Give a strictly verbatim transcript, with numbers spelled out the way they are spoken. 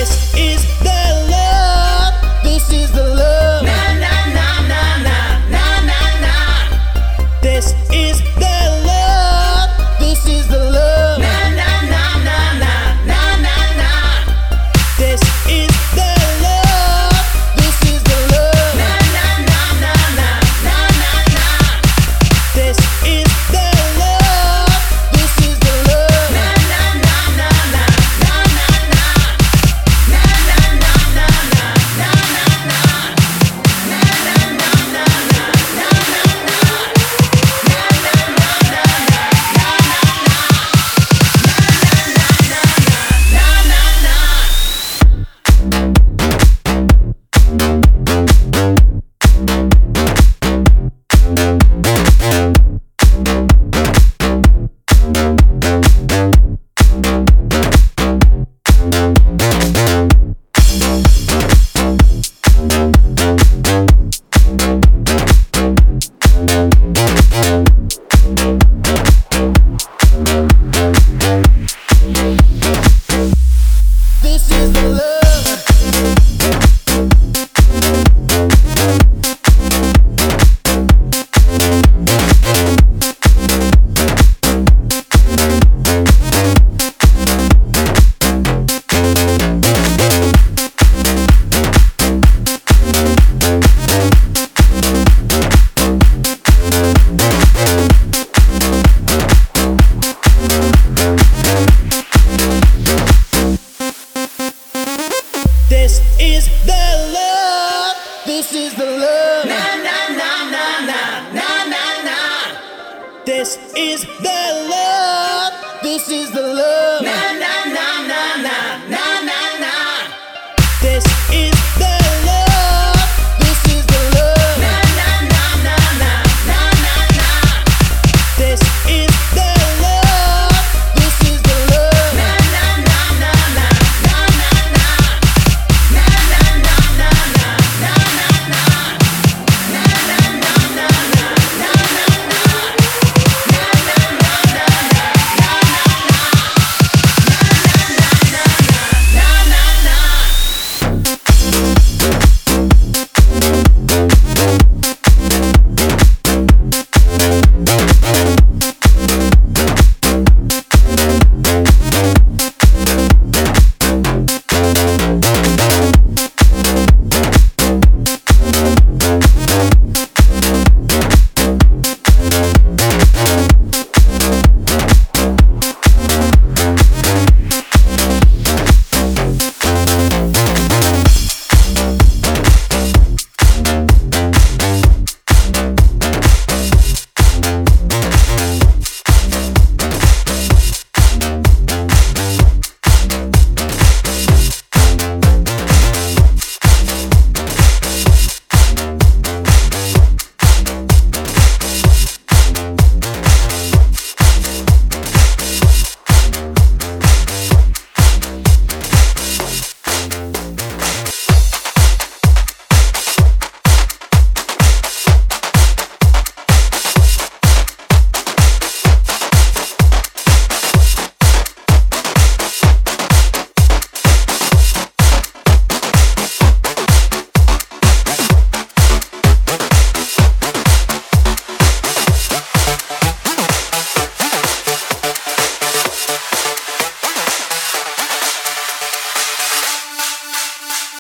This is the love. This is the love. Na na na na na na na na. This is the love. This is the love. Na na na na na na na na. This is the love. This is the love. Na na na na na na na na. This is the love. This is the love. Na na na na na na na na. Na na na na na na na na. Na na na na na na na na. Na na na na na na na na This is the love. This is the